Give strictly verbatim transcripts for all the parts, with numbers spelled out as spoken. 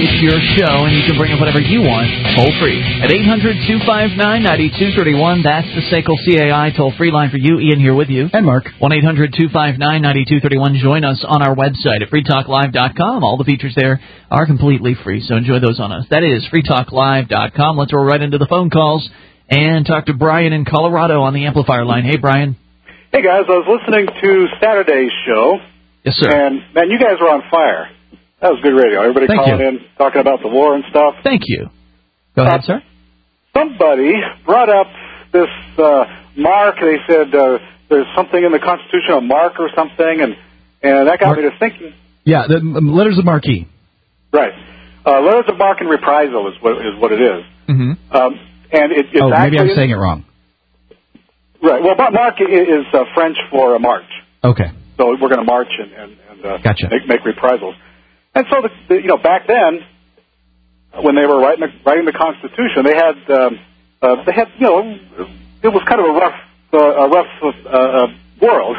It's your show, and you can bring up whatever you want, toll-free. At eight hundred two five nine nine two three one, that's the S A C L C A I toll-free line for you. Ian here with you. And Mark. one eight hundred two five nine nine two three one. Join us on our website at free talk live dot com. All the features there are completely free, so enjoy those on us. That is free talk live dot com. Let's roll right into the phone calls and talk to Brian in Colorado on the amplifier line. Hey, Brian. Hey, guys. I was listening to Saturday's show. Yes, sir. And, man, you guys were on fire. That was good radio. Everybody Thank calling you. in, talking about the war and stuff. Thank you. Go ahead, uh, sir. Somebody brought up this uh, mark. They said uh, there's something in the Constitution, a mark or something, and, and that got Mark. me to thinking. Yeah, the um, letters of marquee. Right. Uh, letters of marque and reprisal is what, is what it is. Mm-hmm. Um, and it, it's oh, maybe actually, I'm saying it wrong. Right. Well, marque is uh, French for a march. Okay. So we're going to march and, and, and uh, gotcha. make, make reprisals. And so, the, the, you know, back then, when they were writing the, writing the Constitution, they had, um, uh, they had, you know, it was kind of a rough, uh, a rough uh, uh, world.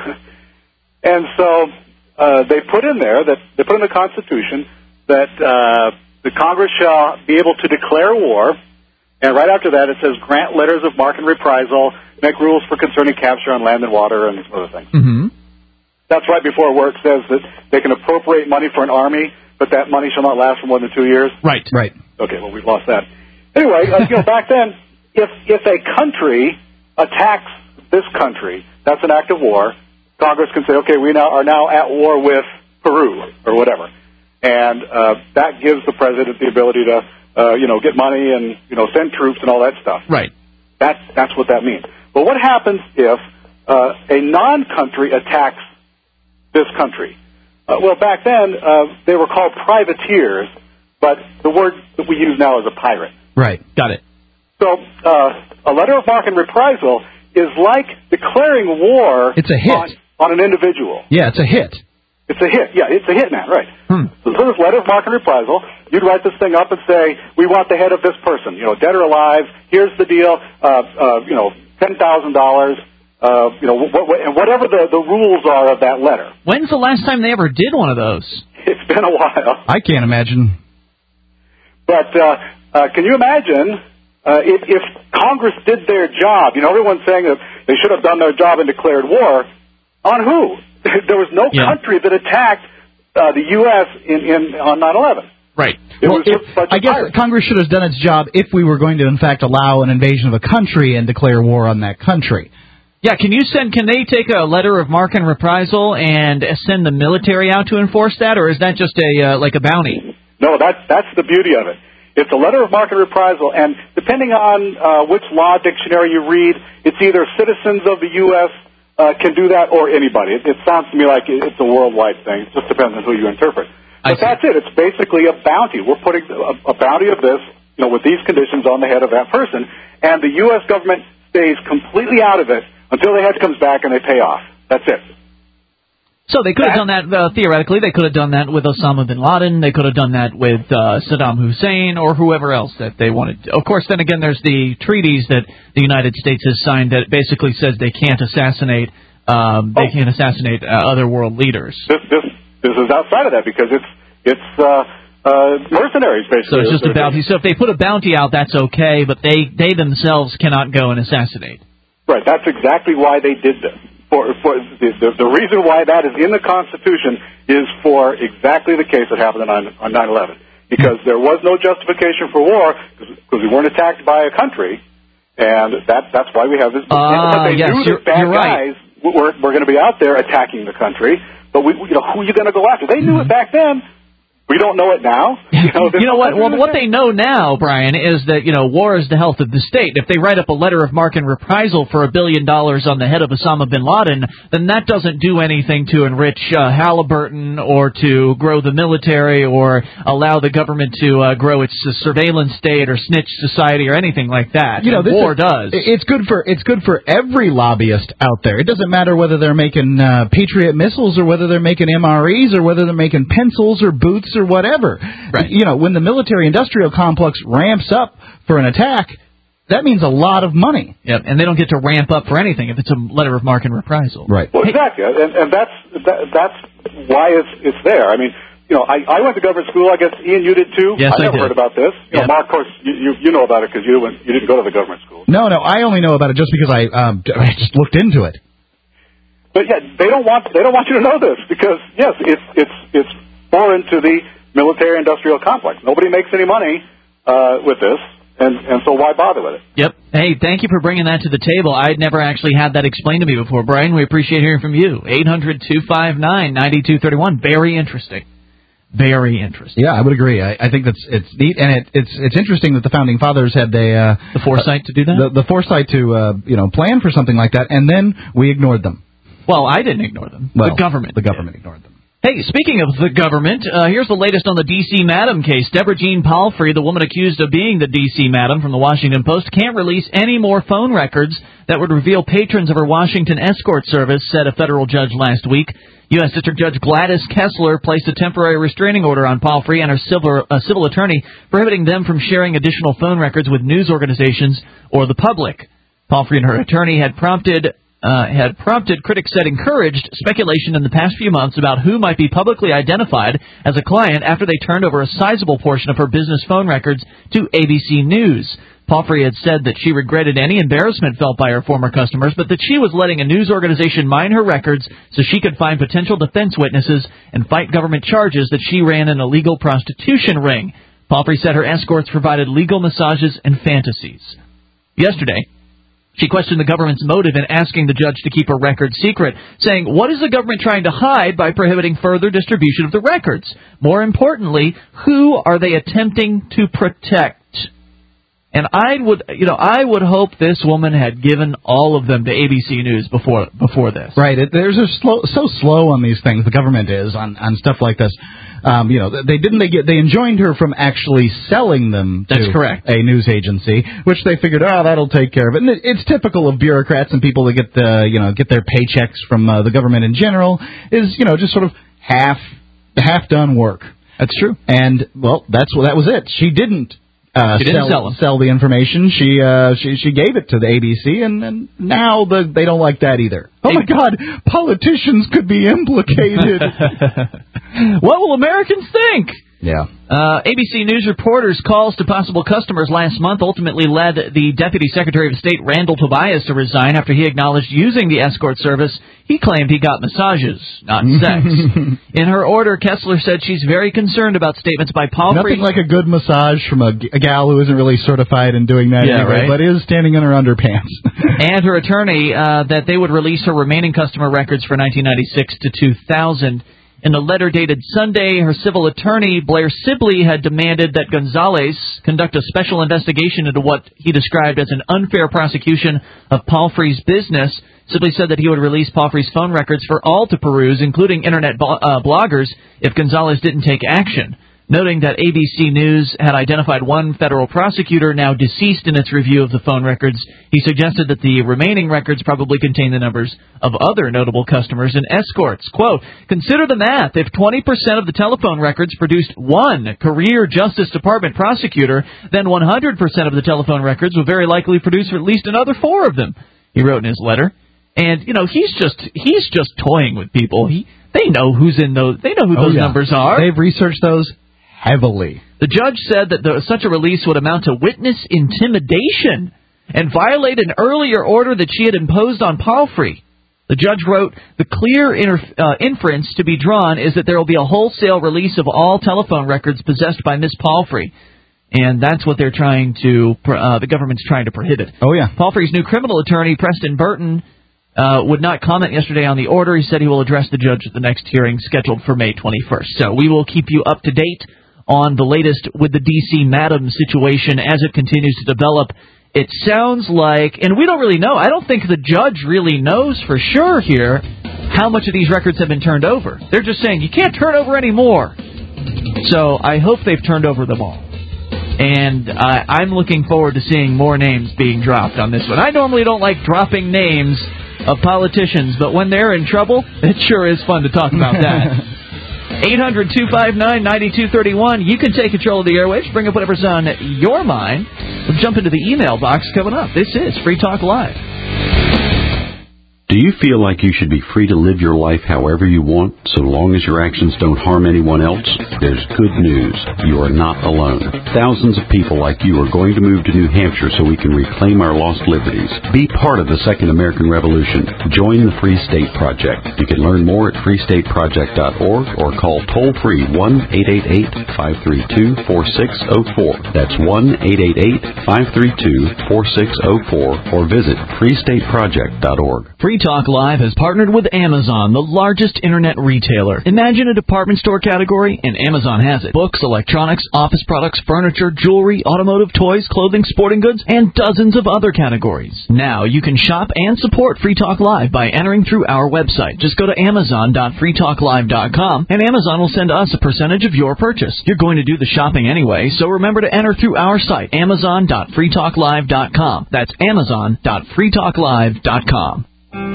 And so uh, they put in there that they put in the Constitution that uh, the Congress shall be able to declare war. And right after that, it says grant letters of marque and reprisal, make rules for concerning capture on land and water, and some other things. Mm-hmm. That's right before where it says that they can appropriate money for an army, but that money shall not last for more than two years. Right, right. Okay, well, we've lost that. Anyway, uh, you know, back then, if if a country attacks this country, that's an act of war. Congress can say, okay, we now are now at war with Peru or whatever, and uh, that gives the president the ability to, uh, you know, get money and you know send troops and all that stuff. Right. That's that's what that means. But what happens if uh, a non-country attacks this country? Uh, well, back then, uh, they were called privateers, but the word that we use now is a pirate. Right. Got it. So uh, a letter of marque and reprisal is like declaring war It's a hit. On, on an individual. Yeah, it's a hit. It's a hit. Yeah, it's a hit, man, right. Hmm. So this letter of marque and reprisal, you'd write this thing up and say, we want the head of this person, you know, dead or alive, here's the deal, uh, uh, you know, ten thousand dollars. Uh, you know, wh- wh- and whatever the, the rules are of that letter. When's the last time they ever did one of those? It's been a while. I can't imagine. But uh, uh, can you imagine uh, if, if Congress did their job? You know, everyone's saying that they should have done their job and declared war. On who? There was no yeah. country that attacked uh, the U S in, in on nine eleven. Right. It well, was just if, such a I guess pirate. Congress should have done its job if we were going to, in fact, allow an invasion of a country and declare war on that country. Yeah, can you send? Can they take a letter of marque and reprisal and send the military out to enforce that, or is that just a uh, like a bounty? No, that's that's the beauty of it. It's a letter of marque and reprisal, and depending on uh, which law dictionary you read, it's either citizens of the U S uh, can do that or anybody. It, it sounds to me like it's a worldwide thing. It just depends on who you interpret. But that's it. It's basically a bounty. We're putting a, a bounty of this, you know, with these conditions on the head of that person, and the U S government stays completely out of it until the head comes back and they pay off. That's it. So they could have done that, uh, theoretically, they could have done that with Osama bin Laden, they could have done that with uh, Saddam Hussein, or whoever else that they wanted. Of course, then again, there's the treaties that the United States has signed that basically says they can't assassinate, um, they Oh. can't assassinate uh, other world leaders. This, this, this is outside of that because it's, it's uh, uh, mercenaries, basically. So it's just a bounty. So if they put a bounty out, that's okay, but they, they themselves cannot go and assassinate. Right, that's exactly why they did this. For, for the, the, the reason why that is in the Constitution is for exactly the case that happened on nine eleven. Because there was no justification for war, because we weren't attacked by a country, and that that's why we have this. Uh, but they yes, knew you're, that bad you're right. guys were, were going to be out there attacking the country, but we, you know, who are you going to go after? They knew Mm-hmm. it back then. We don't know it now. You know, you know what? Well, what they know now, Brian, is that, you know, war is the health of the state. If they write up a letter of marque and reprisal for a billion dollars on the head of Osama bin Laden, then that doesn't do anything to enrich uh, Halliburton or to grow the military or allow the government to uh, grow its uh, surveillance state or snitch society or anything like that. You know, this war is, does. It's good for it's good for every lobbyist out there. It doesn't matter whether they're making uh, Patriot missiles or whether they're making M R Es or whether they're making pencils or boots or whatever. Right. You know, when the military-industrial complex ramps up for an attack, that means a lot of money. Yep, and they don't get to ramp up for anything if it's a letter of marque and reprisal. Right. Well, exactly, and, and that's that, that's why it's it's there. I mean, you know, I, I went to government school. I guess, Ian, you did too? Yes, I I never did. heard about this. You Yep. know, Mark, of course, you, you, you know about it because you, went, you didn't go to the government school. No, no, I only know about it just because I, um, I just looked into it. But yeah, they don't want they don't want you to know this because yes, it's it's it's foreign to the military-industrial complex. Nobody makes any money uh, with this, and and so why bother with it? Yep. Hey, thank you for bringing that to the table. I'd never actually had that explained to me before, Brian. We appreciate hearing from you. eight hundred two five nine nine two three one. Very interesting. Very interesting. Yeah, I would agree. I, I think that's it's neat, and it, it's it's interesting that the founding fathers had the uh, the foresight to do that. The, the foresight to uh, you know plan for something like that, and then we ignored them. Well, I didn't ignore them. Well, the government. The government did. ignored them. Hey, speaking of the government, uh, here's the latest on the D C Madam case. Deborah Jean Palfrey, the woman accused of being the D C Madam from the Washington Post, can't release any more phone records that would reveal patrons of her Washington escort service, said a federal judge last week. U S. District Judge Gladys Kessler placed a temporary restraining order on Palfrey and her civil, uh, civil attorney, prohibiting them from sharing additional phone records with news organizations or the public. Palfrey and her attorney had prompted uh, had prompted critics said encouraged speculation in the past few months about who might be publicly identified as a client after they turned over a sizable portion of her business phone records to A B C News. Palfrey had said that she regretted any embarrassment felt by her former customers, but that she was letting a news organization mine her records so she could find potential defense witnesses and fight government charges that she ran an illegal prostitution ring. Palfrey said her escorts provided legal massages and fantasies. Yesterday, she questioned the government's motive in asking the judge to keep her records secret, saying, "What is the government trying to hide by prohibiting further distribution of the records? More importantly, who are they attempting to protect?" And I would, you know, I would hope this woman had given all of them to A B C News before before this. Right. It, there's a slow, so slow on these things. The government is on, on stuff like this. Um, you know, they didn't they get they enjoined her from actually selling them to That's correct. a news agency, which they figured, oh, that'll take care of it. And it, it's typical of bureaucrats and people that get the you know get their paychecks from uh, the government in general is you know just sort of half half done work. That's true. And well, that's what that was it. She didn't. Uh, she didn't sell, sell, them. sell the information. She uh, she she gave it to the A B C, and, and now the, they don't like that either. Oh my God, politicians could be implicated. What will Americans think? Yeah. Uh, A B C News reporters' calls to possible customers last month ultimately led the Deputy Secretary of State Randall Tobias to resign after he acknowledged using the escort service. He claimed he got massages, not sex. In her order, Kessler said she's very concerned about statements by Palfrey. Nothing like a good massage from a, a gal who isn't really certified in doing that yeah, anyway, right? but is standing in her underpants. And her attorney uh, that they would release her remaining customer records for nineteen ninety-six to two thousand. In a letter dated Sunday, her civil attorney, Blair Sibley, had demanded that Gonzalez conduct a special investigation into what he described as an unfair prosecution of Palfrey's business. Sibley said that he would release Palfrey's phone records for all to peruse, including Internet bo- uh, bloggers, if Gonzalez didn't take action. Noting that A B C News had identified one federal prosecutor now deceased in its review of the phone records, he suggested that the remaining records probably contain the numbers of other notable customers and escorts. Quote, "Consider the math. If twenty percent of the telephone records produced one career Justice Department prosecutor, then one hundred percent of the telephone records would very likely produce at least another four of them," he wrote in his letter. And, you know, he's just he's just toying with people. He They know who's in those. They know who oh, those yeah. numbers are. They've researched those heavily. The judge said that the, such a release would amount to witness intimidation and violate an earlier order that she had imposed on Palfrey. The judge wrote, "The clear inter, uh, inference to be drawn is that there will be a wholesale release of all telephone records possessed by Miss Palfrey." And that's what they're trying to, uh, the government's trying to prohibit. Oh, yeah. Palfrey's new criminal attorney, Preston Burton, uh, would not comment yesterday on the order. He said he will address the judge at the next hearing scheduled for May twenty-first. So we will keep you up to date on the latest with the D C Madam situation as it continues to develop. It sounds like, and we don't really know, I don't think the judge really knows for sure here how much of these records have been turned over. They're just saying, you can't turn over any more. So I hope they've turned over them all. And uh, I'm looking forward to seeing more names being dropped on this one. I normally don't like dropping names of politicians, but when they're in trouble, it sure is fun to talk about that. eight hundred two five nine nine two three one. You can take control of the airwaves. Bring up whatever's on your mind. We'll jump into the email box coming up. This is Free Talk Live. Do you feel like you should be free to live your life however you want, so long as your actions don't harm anyone else? There's good news. You are not alone. Thousands of people like you are going to move to New Hampshire so we can reclaim our lost liberties. Be part of the Second American Revolution. Join the Free State Project. You can learn more at free state project dot org or call toll-free one eight eight eight, five three two, four six zero four. That's one eight eight eight, five three two, four six zero four or visit free state project dot org. Free Talk Live has partnered with Amazon, the largest internet retailer. Imagine a department store category, and Amazon has it. Books, electronics, office products, furniture, jewelry, automotive, toys, clothing, sporting goods, and dozens of other categories. Now you can shop and support Free Talk Live by entering through our website. Just go to amazon dot free talk live dot com, and Amazon will send us a percentage of your purchase. You're going to do the shopping anyway, so remember to enter through our site, amazon dot free talk live dot com. That's amazon dot free talk live dot com.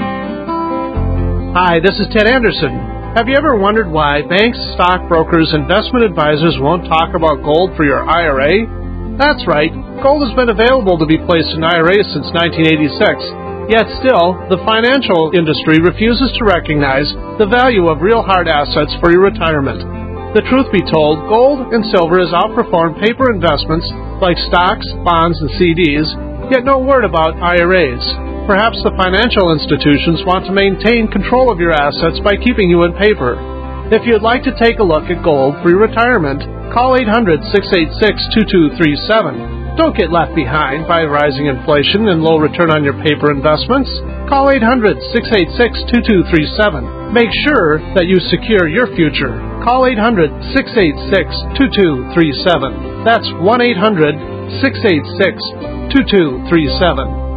Hi, this is Ted Anderson. Have you ever wondered why banks, stockbrokers, investment advisors won't talk about gold for your I R A? That's right. Gold has been available to be placed in I R As since nineteen eighty-six. Yet still, the financial industry refuses to recognize the value of real hard assets for your retirement. The truth be told, gold and silver has outperformed paper investments like stocks, bonds, and C Ds, yet no word about I R As. Perhaps the financial institutions want to maintain control of your assets by keeping you in paper. If you'd like to take a look at gold for your retirement, call eight hundred, six eight six, two two three seven. Don't get left behind by rising inflation and low return on your paper investments. Call eight hundred, six eight six, two two three seven. Make sure that you secure your future. Call eight hundred, six eight six, two two three seven. That's one eight hundred, six eight six, two two three seven.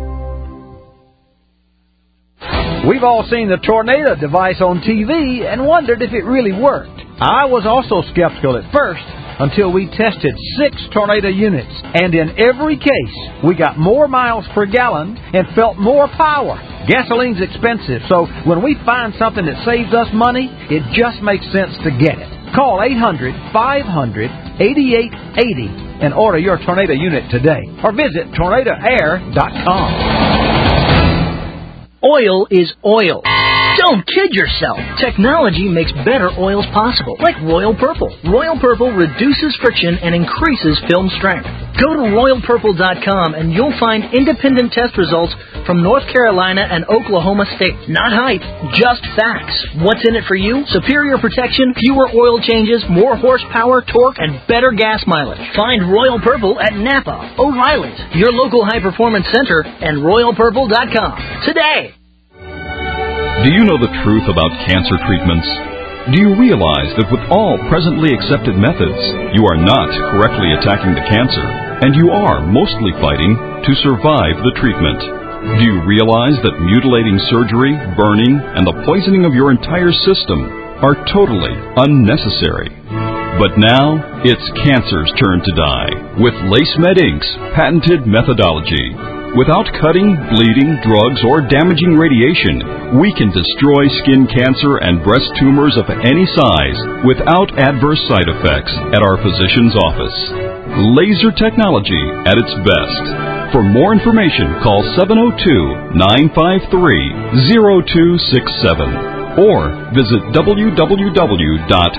We've all seen the tornado device on T V and wondered if it really worked. I was also skeptical at first until we tested six tornado units, and in every case, we got more miles per gallon and felt more power. Gasoline's expensive, so when we find something that saves us money, it just makes sense to get it. Call eight hundred, five hundred, eighty-eight eighty and order your tornado unit today, or visit tornado air dot com. Oil is oil. Don't kid yourself. Technology makes better oils possible, like Royal Purple. Royal Purple reduces friction and increases film strength. Go to royal purple dot com and you'll find independent test results from North Carolina and Oklahoma states. Not hype, just facts. What's in it for you? Superior protection, fewer oil changes, more horsepower, torque, and better gas mileage. Find Royal Purple at Napa, O'Reilly's, your local high-performance center, and royal purple dot com today. Do you know the truth about cancer treatments? Do you realize that with all presently accepted methods, you are not correctly attacking the cancer, and you are mostly fighting to survive the treatment? Do you realize that mutilating surgery, burning, and the poisoning of your entire system are totally unnecessary? But now, it's cancer's turn to die with LaceMed Incorporated's patented methodology. Without cutting, bleeding, drugs, or damaging radiation, we can destroy skin cancer and breast tumors of any size without adverse side effects at our physician's office. Laser technology at its best. For more information, call seven oh two, nine five three, oh two six seven or visit w w w dot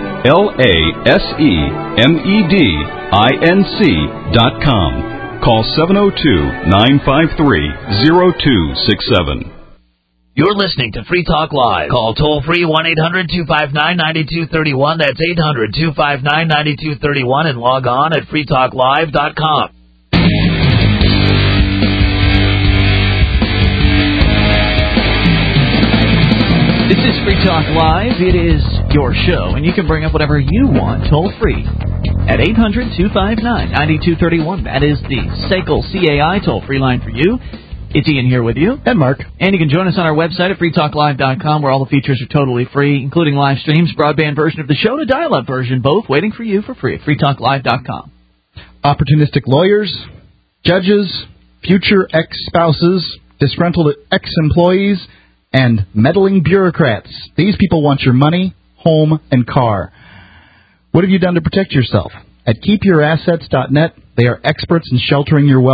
lasemedinc dot com. Call seven oh two, nine five three, oh two six seven. You're listening to Free Talk Live. Call toll-free one eight hundred, two five nine, nine two three one. That's eight hundred, two five nine, nine two three one and log on at free talk live dot com. This is Free Talk Live. It is your show, and you can bring up whatever you want toll-free at eight hundred, two five nine, nine two three one. That is the S A C L C A I toll-free line for you. It's Ian here with you. And Mark. And you can join us on our website at free talk live dot com, where all the features are totally free, including live streams, broadband version of the show, and a dial-up version, both waiting for you for free at free talk live dot com. Opportunistic lawyers, judges, future ex-spouses, disgruntled ex-employees, and meddling bureaucrats. These people want your money, home, and car. What have you done to protect yourself? At keep your assets dot net, they are experts in sheltering your wealth.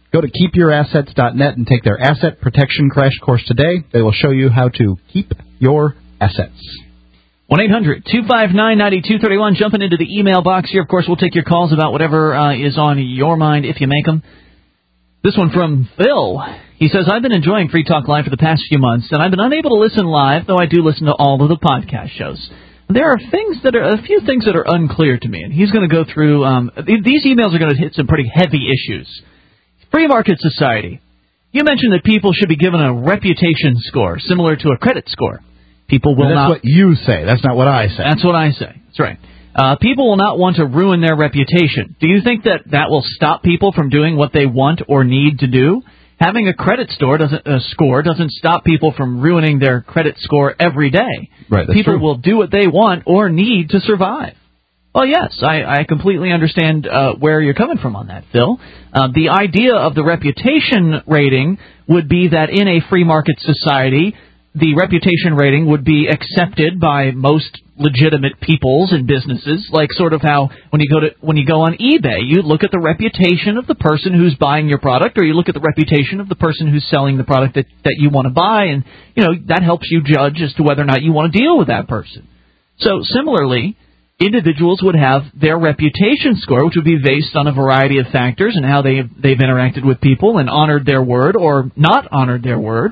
Go to keep your assets dot net and take their Asset Protection Crash Course today. They will show you how to keep your assets. one eight hundred two five nine nine two three one. Jumping into the email box here. Of course, we'll take your calls about whatever uh, is on your mind if you make them. This one from Phil. He says, I've been enjoying Free Talk Live for the past few months, and I've been unable to listen live, though I do listen to all of the podcast shows. There are things that are a few things that are unclear to me, and he's going to go through. Um, these emails are going to hit some pretty heavy issues. Free market society. You mentioned that people should be given a reputation score, similar to a credit score. People will that's not. That's what you say. That's not what I say. That's what I say. That's right. Uh, people will not want to ruin their reputation. Do you think that that will stop people from doing what they want or need to do? Having a credit score doesn't uh, score doesn't stop people from ruining their credit score every day. Right. That's people true. will do what they want or need to survive. Well, yes, I, I completely understand uh, where you're coming from on that, Phil. Uh, the idea of the reputation rating would be that in a free market society, the reputation rating would be accepted by most legitimate peoples and businesses, like sort of how when you go to when you go on eBay, you look at the reputation of the person who's buying your product, or you look at the reputation of the person who's selling the product that, that you want to buy, and you know that helps you judge as to whether or not you want to deal with that person. So similarly, individuals would have their reputation score, which would be based on a variety of factors and how they they've interacted with people and honored their word or not honored their word,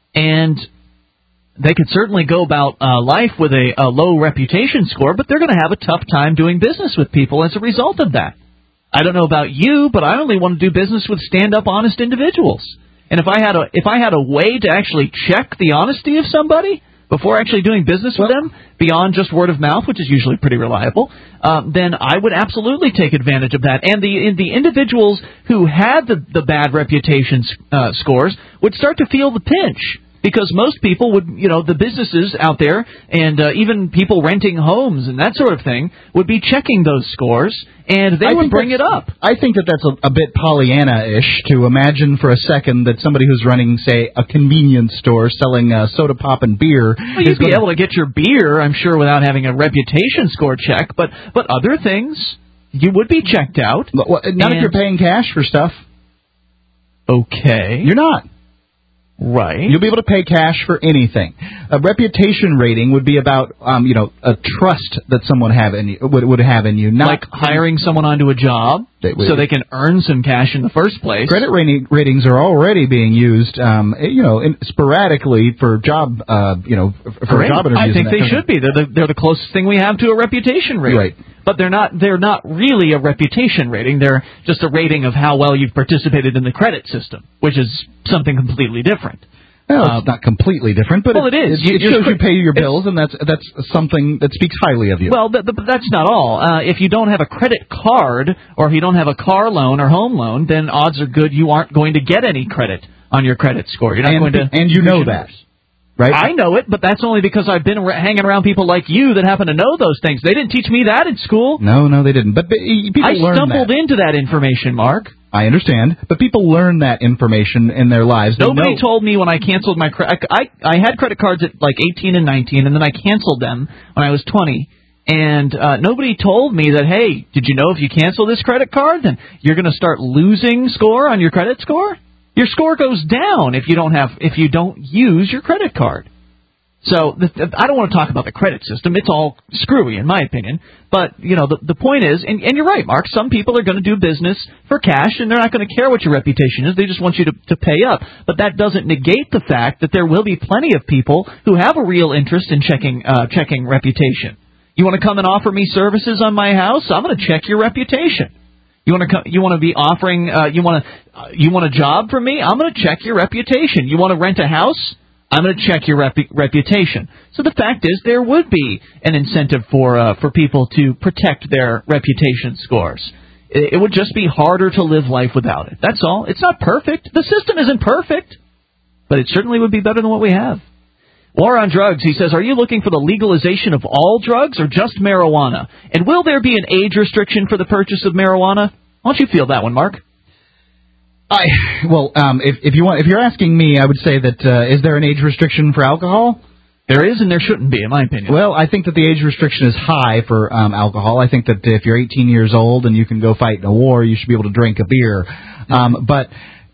and they could certainly go about uh, life with a, a low reputation score, but they're going to have a tough time doing business with people as a result of that. I don't know about you, but I only want to do business with stand-up, honest individuals. And if I had a if I had a way to actually check the honesty of somebody before actually doing business with them, beyond just word of mouth, which is usually pretty reliable, um, then I would absolutely take advantage of that. And the the individuals who had the, the bad reputation uh, scores would start to feel the pinch. Because most people would, you know, the businesses out there and uh, even people renting homes and that sort of thing would be checking those scores, and they I would bring it up. I think that that's a, a bit Pollyanna-ish to imagine for a second that somebody who's running, say, a convenience store selling uh, soda pop and beer. Well, you'd be able to get your beer, I'm sure, without having a reputation score check, but, but other things, you would be checked out. Well, not if you're paying cash for stuff. Okay. You're not. Right. You'll be able to pay cash for anything. A reputation rating would be about, um, you know, a trust that someone have in you, would, would have in you. Not like hiring someone onto a job they, so they can earn some cash in the first place. Credit rating, ratings are already being used, um, you know, in, sporadically for job, uh, you know, for Great. job interviews. I think they should be. They're the, they're the closest thing we have to a reputation rating. Right. But they're not. They're not really a reputation rating. They're just a rating of how well you've participated in the credit system, which is something completely different. Well, it's uh, not completely different, but well, it, it is. It, it you, shows you pay your bills, and that's that's something that speaks highly of you. Well, but, but that's not all. Uh, if you don't have a credit card, or if you don't have a car loan or home loan, then odds are good you aren't going to get any credit on your credit score. You're not and, going to. And you know that. Right? I know it, but that's only because I've been ra- hanging around people like you that happen to know those things. They didn't teach me that in school. No, no, they didn't. But, but people I learn stumbled that. into that information, Mark. I understand, but people learn that information in their lives. They Nobody know. told me when I canceled my credit. I, I had credit cards at like eighteen and nineteen, and then I canceled them when I was twenty. And uh, nobody told me that, hey, did you know if you cancel this credit card, then you're going to start losing score on your credit score? Your score goes down if you don't have if you don't use your credit card. So the, the, I don't want to talk about the credit system. It's all screwy, in my opinion. But, you know, the, the point is, and, and you're right, Mark, some people are going to do business for cash, and they're not going to care what your reputation is. They just want you to, to pay up. But that doesn't negate the fact that there will be plenty of people who have a real interest in checking uh, checking reputation. You want to come and offer me services on my house? I'm going to check your reputation. You want to come, you want to be offering uh, you want to uh, you want a job from me? I'm going to check your reputation. You want to rent a house? I'm going to check your rep- reputation. So the fact is, there would be an incentive for uh, for people to protect their reputation scores. It, it would just be harder to live life without it. That's all. It's not perfect. The system isn't perfect, but it certainly would be better than what we have. War on Drugs, he says, are you looking for the legalization of all drugs or just marijuana? And will there be an age restriction for the purchase of marijuana? Why don't you feel that one, Mark? I well, um, if if you want, if you're asking me, I would say that uh, is there an age restriction for alcohol? There is, and there shouldn't be, in my opinion. Well, I think that the age restriction is high for um, alcohol. I think that if you're eighteen years old and you can go fight in a war, you should be able to drink a beer. Um, but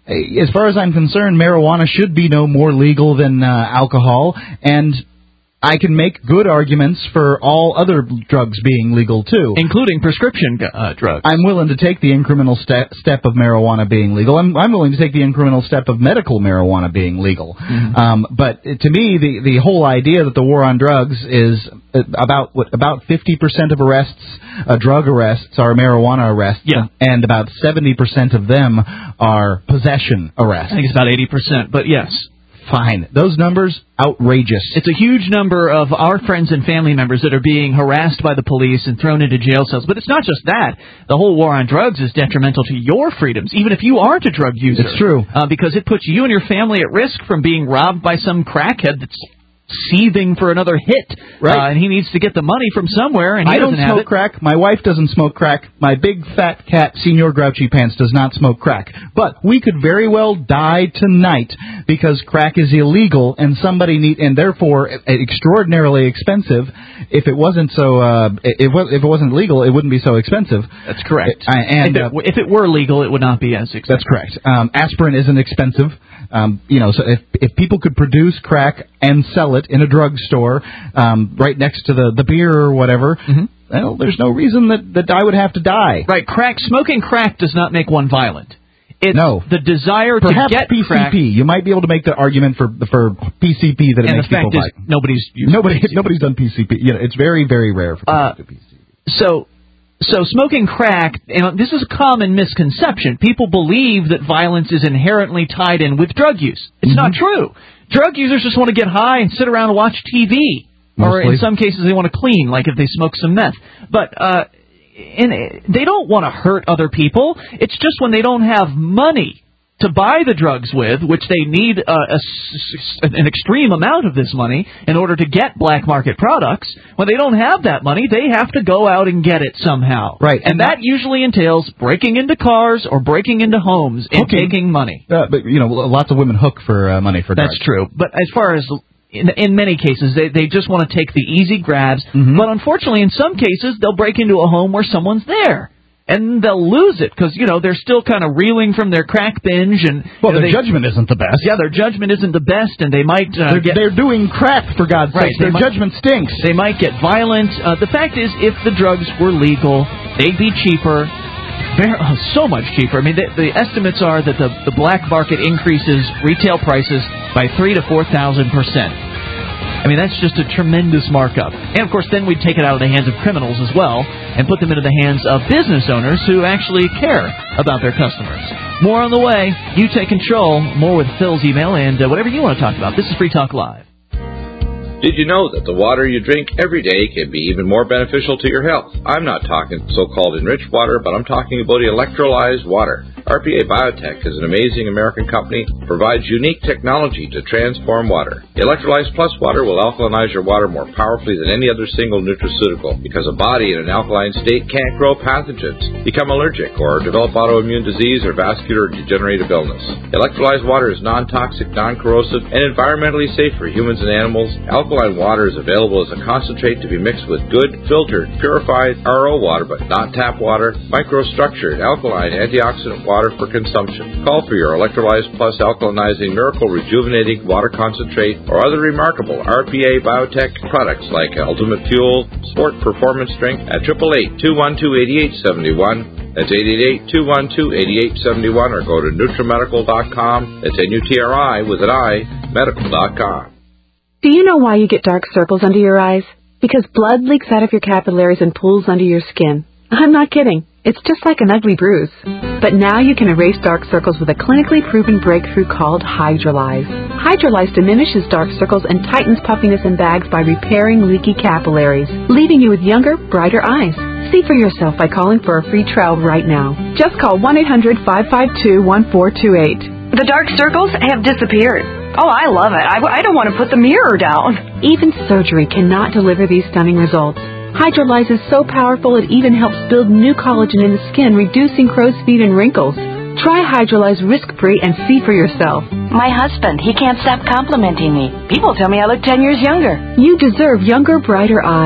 as far as I'm concerned, marijuana should be no more legal than uh, alcohol, and I can make good arguments for all other drugs being legal, too. Including prescription uh, drugs. I'm willing to take the incremental step, step of marijuana being legal. I'm, I'm willing to take the incremental step of medical marijuana being legal. Mm-hmm. Um, but to me, the, the whole idea that the war on drugs is about what, about fifty percent of arrests, uh, drug arrests, are marijuana arrests, yeah. and about seventy percent of them are possession arrests. I think it's about eighty percent, but yes. Fine. Those numbers, outrageous. It's a huge number of our friends and family members that are being harassed by the police and thrown into jail cells. But it's not just that. The whole war on drugs is detrimental to your freedoms, even if you aren't a drug user. It's true. Uh, because it puts you and your family at risk from being robbed by some crackhead that's seething for another hit. Right. Uh, and he needs to get the money from somewhere, and he I doesn't don't have smoke it. crack. My wife doesn't smoke crack. My big fat cat, Senor Grouchy Pants, does not smoke crack. But we could very well die tonight because crack is illegal and somebody need and therefore extraordinarily expensive. If it wasn't so, uh, it, if it wasn't legal, it wouldn't be so expensive. That's correct. I, and if it, uh, if it were legal, it would not be as expensive. That's correct. Um, aspirin isn't expensive. Um, you know, so if if people could produce crack and sell it in a drugstore um, right next to the, the beer or whatever, mm-hmm. well, there's no reason that, that I would have to die. Right. Crack smoking crack does not make one violent. It's no. the desire Perhaps to get P C P. crack. You might be able to make the argument for for P C P that it and makes the fact people is, bite. nobody's used nobody P C P. nobody's done P C P. You know, it's very very rare for people uh, to do P C P. So. So smoking crack, and this is a common misconception. People believe that violence is inherently tied in with drug use. It's mm-hmm. not true. Drug users just want to get high and sit around and watch T V. Mostly. Or in some cases they want to clean, like if they smoke some meth. But uh, in, they don't want to hurt other people. It's just when they don't have money to buy the drugs with, which they need uh, a, an extreme amount of this money in order to get black market products. When they don't have that money, they have to go out and get it somehow. Right. And, and that, that usually entails breaking into cars or breaking into homes and hooking. taking money. Uh, but, you know, lots of women hook for uh, money for drugs. That's true. But as far as... In, in many cases, they, they just want to take the easy grabs. Mm-hmm. But unfortunately, in some cases, they'll break into a home where someone's there. And they'll lose it because, you know, they're still kind of reeling from their crack binge. And Well, you know, their they, judgment isn't the best. Yeah, their judgment isn't the best, and they might uh, they're, get... They're doing crack, for God's right, sake. Their might, judgment stinks. They might get violent. Uh, the fact is, if the drugs were legal, they'd be cheaper. Very, oh, so much cheaper. I mean, the, the estimates are that the, the black market increases retail prices by three to four thousand percent. I mean, that's just a tremendous markup. And, of course, then we'd take it out of the hands of criminals as well and put them into the hands of business owners who actually care about their customers. More on the way. You take control. More with Phil's email and uh, whatever you want to talk about. This is Free Talk Live. Did you know that the water you drink every day can be even more beneficial to your health? I'm not talking so-called enriched water, but I'm talking about electrolyzed water. R P A Biotech is an amazing American company that provides unique technology to transform water. Electrolyzed Plus water will alkalinize your water more powerfully than any other single nutraceutical because a body in an alkaline state can't grow pathogens, become allergic, or develop autoimmune disease or vascular degenerative illness. Electrolyzed water is non-toxic, non-corrosive, and environmentally safe for humans and animals. Alkaline water is available as a concentrate to be mixed with good, filtered, purified R O water, but not tap water, microstructured, alkaline, antioxidant water for consumption. Call for your Electrolyzed Plus alkalinizing miracle rejuvenating water concentrate or other remarkable R P A Biotech products like Ultimate Fuel, Sport Performance Drink at eight eight eight, two one two, eight eight seven one. That's eight eight eight, two one two, eight eight seven one, or go to NutriMedical dot com. That's N U T R I with an I, medical dot com. Do you know why you get dark circles under your eyes? Because blood leaks out of your capillaries and pools under your skin. I'm not kidding. It's just like an ugly bruise. But now you can erase dark circles with a clinically proven breakthrough called Hydrolyze. Hydrolyze diminishes dark circles and tightens puffiness and bags by repairing leaky capillaries, leaving you with younger, brighter eyes. See for yourself by calling for a free trial right now. Just call one eight hundred, five five two, one four two eight. The dark circles have disappeared. Oh, I love it. I, I don't want to put the mirror down. Even surgery cannot deliver these stunning results. Hydrolyze is so powerful it even helps build new collagen in the skin, reducing crow's feet and wrinkles. Try Hydrolyze risk-free and see for yourself. My husband, he can't stop complimenting me. People tell me I look ten years younger. You deserve younger, brighter eyes.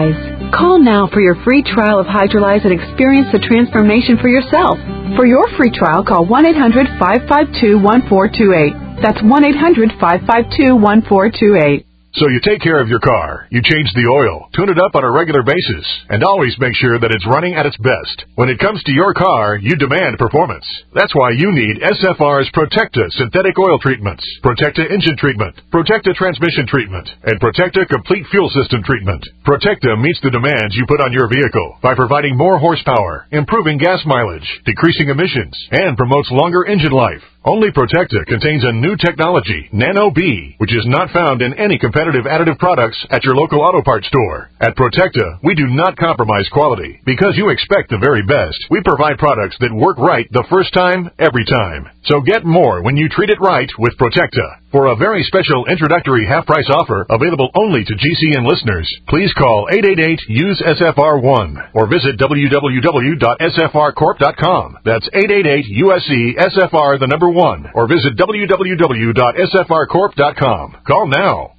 Call now for your free trial of Hydrolyze and experience the transformation for yourself. For your free trial, call one eight hundred, five five two, one four two eight. That's one eight hundred, five five two, one four two eight. So you take care of your car, you change the oil, tune it up on a regular basis, and always make sure that it's running at its best. When it comes to your car, you demand performance. That's why you need S F R's Protecta synthetic oil treatments, Protecta engine treatment, Protecta transmission treatment, and Protecta complete fuel system treatment. Protecta meets the demands you put on your vehicle by providing more horsepower, improving gas mileage, decreasing emissions, and promotes longer engine life. Only Protecta contains a new technology, Nano B, which is not found in any competitive additive products at your local auto parts store. At Protecta, we do not compromise quality. Because you expect the very best, we provide products that work right the first time, every time. So get more when you treat it right with Protecta. For a very special introductory half-price offer available only to G C N listeners, please call eight eight eight, U S E, S F R one or visit w w w dot s f r corp dot com. That's eight eight eight, U S E, S F R, the number one, or visit w w w dot s f r corp dot com. Call now.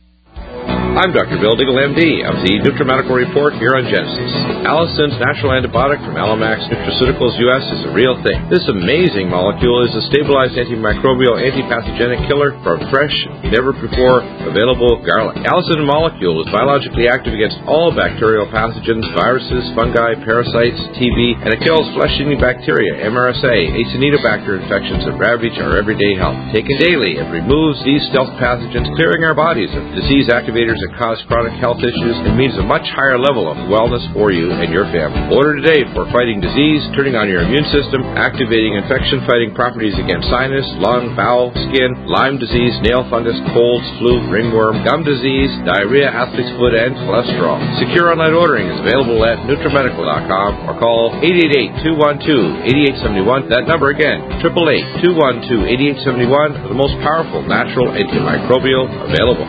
I'm Doctor Bill Diggle, M D, of the NutriMedical Report here on Genesis. Allison's natural antibiotic from Alamax Nutraceuticals U S is a real thing. This amazing molecule is a stabilized antimicrobial, antipathogenic killer from fresh, never-before available garlic. Allison molecule is biologically active against all bacterial pathogens, viruses, fungi, parasites, T B, and it kills flesh-eating bacteria, M R S A, Acinetobacter infections that ravage our everyday health. Taken daily, it removes these stealth pathogens, clearing our bodies of disease activators that cause chronic health issues and means a much higher level of wellness for you and your family. Order today for fighting disease, turning on your immune system, activating infection-fighting properties against sinus, lung, bowel, skin, Lyme disease, nail fungus, colds, flu, ringworm, gum disease, diarrhea, athlete's foot, and cholesterol. Secure online ordering is available at NutriMedical dot com or call eight eight eight, two one two, eight eight seven one. That number again, eight eight eight, two one two, eight eight seven one, the most powerful natural antimicrobial available.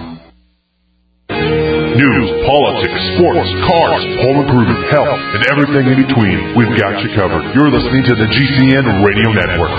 News, politics, sports, cars, home improvement, health, and everything in between. We've got you covered. You're listening to the G C N Radio Network.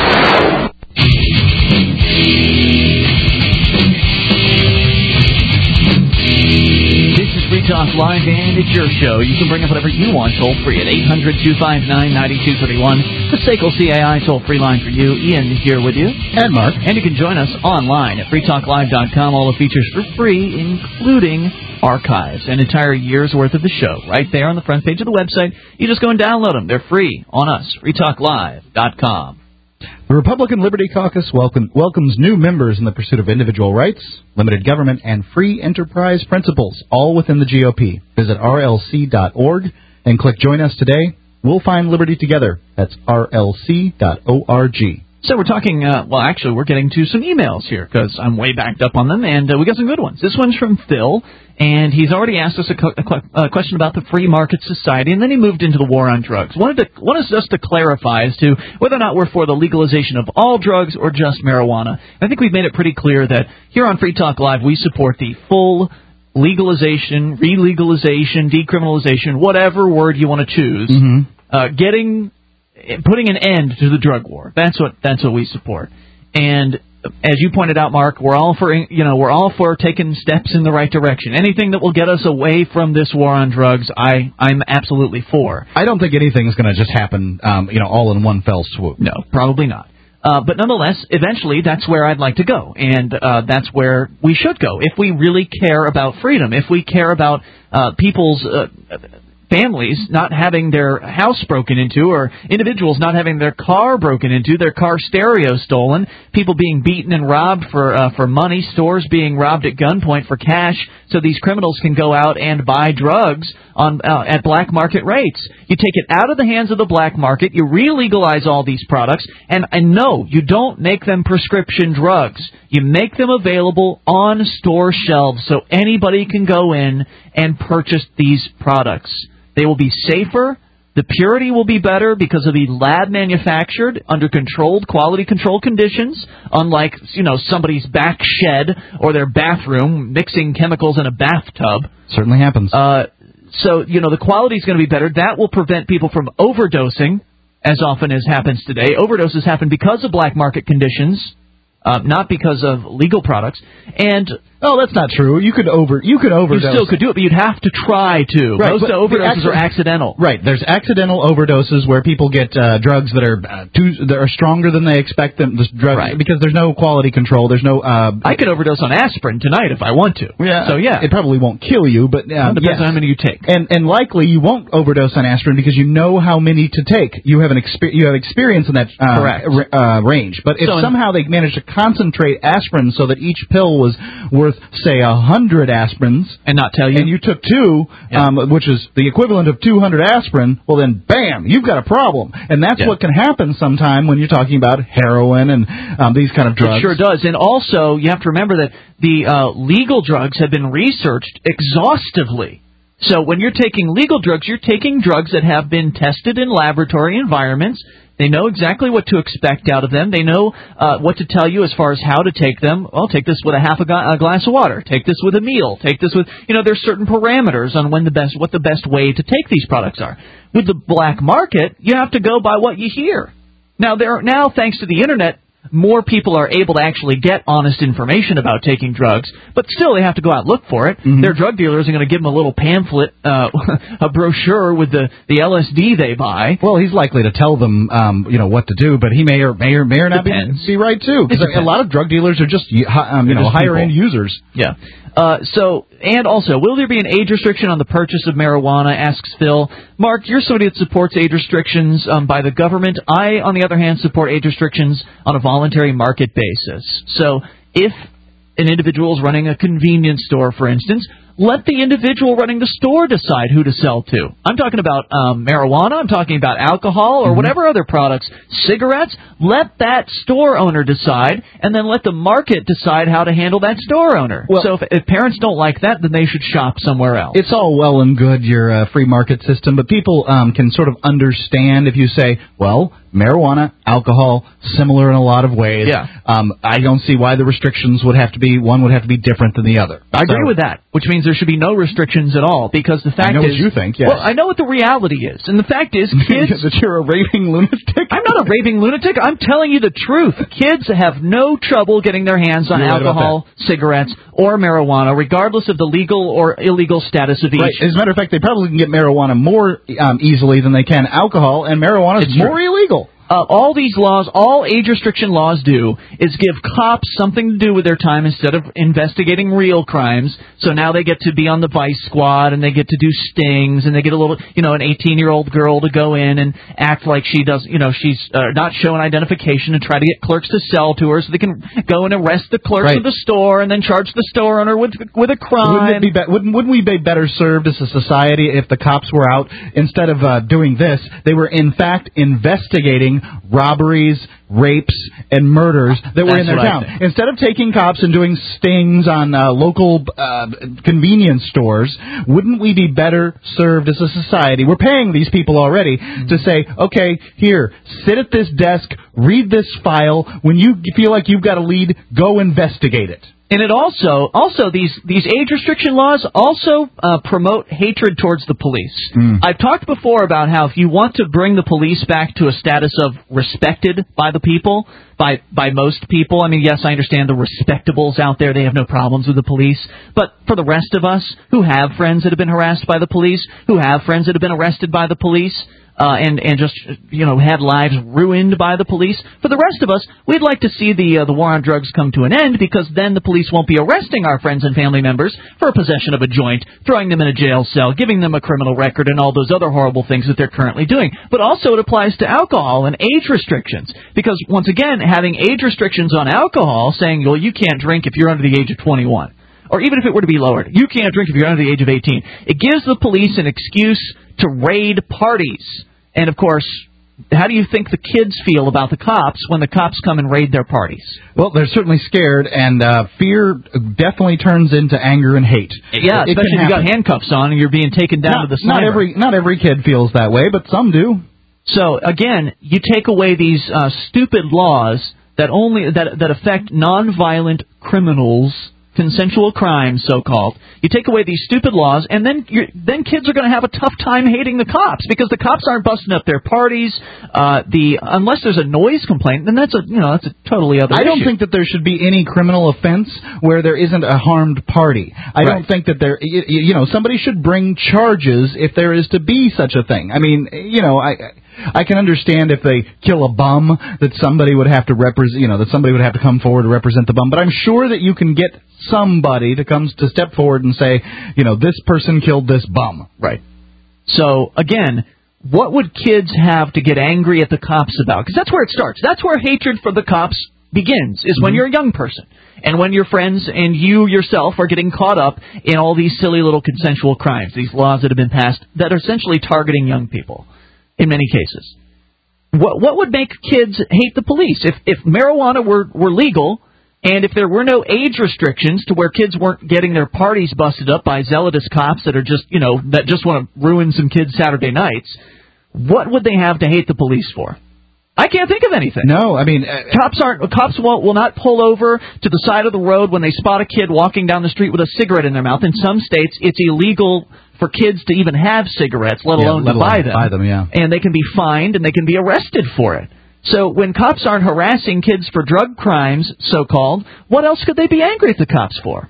This is Free Talk Live, and it's your show. You can bring up whatever you want toll free at eight hundred, two five nine, nine two three one. The S A C L C A I toll-free line for you. Ian here with you. And Mark. And you can join us online at free talk live dot com. All the features for free, including archives, an entire year's worth of the show, right there on the front page of the website. You just go and download them. They're free on us, free talk live dot com. The Republican Liberty Caucus welcome, welcomes new members in the pursuit of individual rights, limited government, and free enterprise principles, all within the G O P. Visit r l c dot org and click Join Us today. We'll find liberty together. That's r l c dot org. So we're talking, uh, well, actually, we're getting to some emails here because I'm way backed up on them, and uh, we got some good ones. This one's from Phil, and he's already asked us a, co- a, co- a question about the free market society, and then he moved into the war on drugs. Wanted to, wanted us to clarify as to whether or not we're for the legalization of all drugs or just marijuana. I think we've made it pretty clear that here on Free Talk Live, we support the full legalization, re-legalization, decriminalization, whatever word you want to choose, mm-hmm. uh, getting... putting an end to the drug war. That's what that's what we support. And as you pointed out, Mark, we're all for you know we're all for taking steps in the right direction. Anything that will get us away from this war on drugs, I I'm absolutely for. I don't think anything's going to just happen, um, you know, all in one fell swoop. No, probably not. Uh, but nonetheless, eventually, that's where I'd like to go, and uh, that's where we should go if we really care about freedom. If we care about uh, people's uh, families not having their house broken into, or individuals not having their car broken into, their car stereo stolen, people being beaten and robbed for uh, for money, stores being robbed at gunpoint for cash, so these criminals can go out and buy drugs on uh, at black market rates. You take it out of the hands of the black market, you re-legalize all these products, and, and no, you don't make them prescription drugs. You make them available on store shelves so anybody can go in and purchase these products. They will be safer. The purity will be better because of the lab manufactured under controlled quality control conditions, unlike, you know, somebody's back shed or their bathroom mixing chemicals in a bathtub. Certainly happens. Uh, so, you know, the quality is going to be better. That will prevent people from overdosing as often as happens today. Overdoses happen because of black market conditions, uh, not because of legal products. And Oh, that's not true. You could over you could overdose. You still could do it, but you'd have to try to. Right, Most but overdoses the acci- are accidental. Right. There's accidental overdoses where people get uh, drugs that are uh, too that are stronger than they expect them. This drug, Right. because there's no quality control. There's no. Uh, I could overdose on aspirin tonight if I want to. Yeah. So yeah, it probably won't kill you, but uh, it depends yes. on how many you take. And and likely you won't overdose on aspirin because you know how many to take. You have an exper- you have experience in that uh, Correct. r- uh, range. But if So in- somehow they managed to concentrate aspirin so that each pill was worth, say, a hundred aspirins, and not tell you, and you took two, yeah. um, which is the equivalent of two hundred aspirin, well then, bam, you've got a problem. And that's Yeah. what can happen sometime when you're talking about heroin and um, these kind of drugs. It sure does. And also, you have to remember that the uh, legal drugs have been researched exhaustively. So when you're taking legal drugs, you're taking drugs that have been tested in laboratory environments. They know exactly what to expect out of them. They know uh, what to tell you as far as how to take them. Well, take this with a half a, ga- a glass of water. Take this with a meal. Take this with, you know, there's certain parameters on when the best, what the best way to take these products are. With the black market, you have to go by what you hear. Now, there are, now thanks to the internet, more people are able to actually get honest information about taking drugs, but still they have to go out and look for it. Mm-hmm. Their drug dealers are going to give them a little pamphlet, uh, a brochure with the, the L S D they buy. Well, he's likely to tell them, um, you know, what to do, but he may or may or may or not be, be right too. Because a lot of drug dealers are just, um, you They're know, just higher people. end users. Yeah. Uh, so, and also, will there be an age restriction on the purchase of marijuana, asks Phil. Mark, you're somebody that supports age restrictions um, by the government. I, on the other hand, support age restrictions on a voluntary market basis. So, if an individual is running a convenience store, for instance, let the individual running the store decide who to sell to. I'm talking about um, marijuana. I'm talking about alcohol or Mm-hmm. whatever other products, cigarettes. Let that store owner decide, and then let the market decide how to handle that store owner. Well, so if, if parents don't like that, then they should shop somewhere else. It's all well and good, your uh, free market system, but people um, can sort of understand if you say, well, marijuana, alcohol, similar in a lot of ways. Yeah. Um, I don't see why the restrictions would have to be, one would have to be different than the other. I agree So- with that, which means there should be no restrictions at all, because the fact I know is... what you think, yes. Well, I know what the reality is, and the fact is, kids... that you're a raving lunatic? I'm not a raving lunatic. I'm telling you the truth. Kids have no trouble getting their hands on You're right about alcohol, cigarettes, or marijuana, regardless of the legal or illegal status of each. Right. As a matter of fact, they probably can get marijuana more um, easily than they can alcohol, and marijuana is It's more true. illegal. Uh, all these laws, all age restriction laws do is give cops something to do with their time instead of investigating real crimes. So now they get to be on the vice squad, and they get to do stings, and they get a little, you know, an eighteen-year-old girl to go in and act like she does, you know, she's uh, not showing identification and try to get clerks to sell to her so they can go and arrest the clerks Right. of the store and then charge the store owner with with a crime. Wouldn't, it be be- wouldn't, wouldn't we be better served as a society if the cops were out, instead of uh, doing this, they were in fact investigating robberies, rapes, and murders that were That's in their what I town? think. Instead of taking cops and doing stings on uh, local uh, convenience stores, wouldn't we be better served as a society? We're paying these people already Mm-hmm. to say, okay, here, sit at this desk, read this file. When you feel like you've got a lead, go investigate it. And it also, also these these age restriction laws also uh, promote hatred towards the police. Mm. I've talked before about how if you want to bring the police back to a status of respected by the people, by by most people, I mean, yes, I understand the respectables out there, they have no problems with the police, but for the rest of us who have friends that have been harassed by the police, who have friends that have been arrested by the police, Uh, and and just, you know, had lives ruined by the police. For the rest of us, we'd like to see the uh, the war on drugs come to an end, because then the police won't be arresting our friends and family members for possession of a joint, throwing them in a jail cell, giving them a criminal record, and all those other horrible things that they're currently doing. But also it applies to alcohol and age restrictions, because once again, having age restrictions on alcohol, saying, well, you can't drink if you're under the age of twenty-one. Or even if it were to be lowered, you can't drink if you're under the age of eighteen. It gives the police an excuse to raid parties. And, of course, how do you think the kids feel about the cops when the cops come and raid their parties? Well, they're certainly scared, and uh, fear definitely turns into anger and hate. Yeah, It- it especially can if you got happen. handcuffs on and you're being taken down Not, to the not sniper. every not every kid feels that way, but some do. So, again, you take away these uh, stupid laws that only that that affect nonviolent criminals consensual crimes, so-called. You take away these stupid laws, and then you're, then kids are going to have a tough time hating the cops because the cops aren't busting up their parties. Uh, the unless there's a noise complaint, then that's a you know that's a totally other. I issue. don't think that there should be any criminal offense where there isn't a harmed party. I Right. don't think that there you, you know somebody should bring charges if there is to be such a thing. I mean, you know, I. I can understand if they kill a bum that somebody would have to represent, you know, that somebody would have to come forward to represent the bum. But I'm sure that you can get somebody to come to step forward and say, you know, this person killed this bum. Right. So again, what would kids have to get angry at the cops about? Because that's where it starts. That's where hatred for the cops begins. Is mm-hmm. when you're a young person and when your friends and you yourself are getting caught up in all these silly little consensual crimes, these laws that have been passed that are essentially targeting young people. In many cases, what what would make kids hate the police if if marijuana were were legal and if there were no age restrictions to where kids weren't getting their parties busted up by zealotous cops that are just you know that just want to ruin some kids' Saturday nights? What would they have to hate the police for? I can't think of anything. No, I mean, uh, cops aren't cops will will not pull over to the side of the road when they spot a kid walking down the street with a cigarette in their mouth. In some states, it's illegal for kids to even have cigarettes, let alone yeah, let to buy alone them. Buy them, yeah. And they can be fined and they can be arrested for it. So when cops aren't harassing kids for drug crimes, so-called, what else could they be angry at the cops for?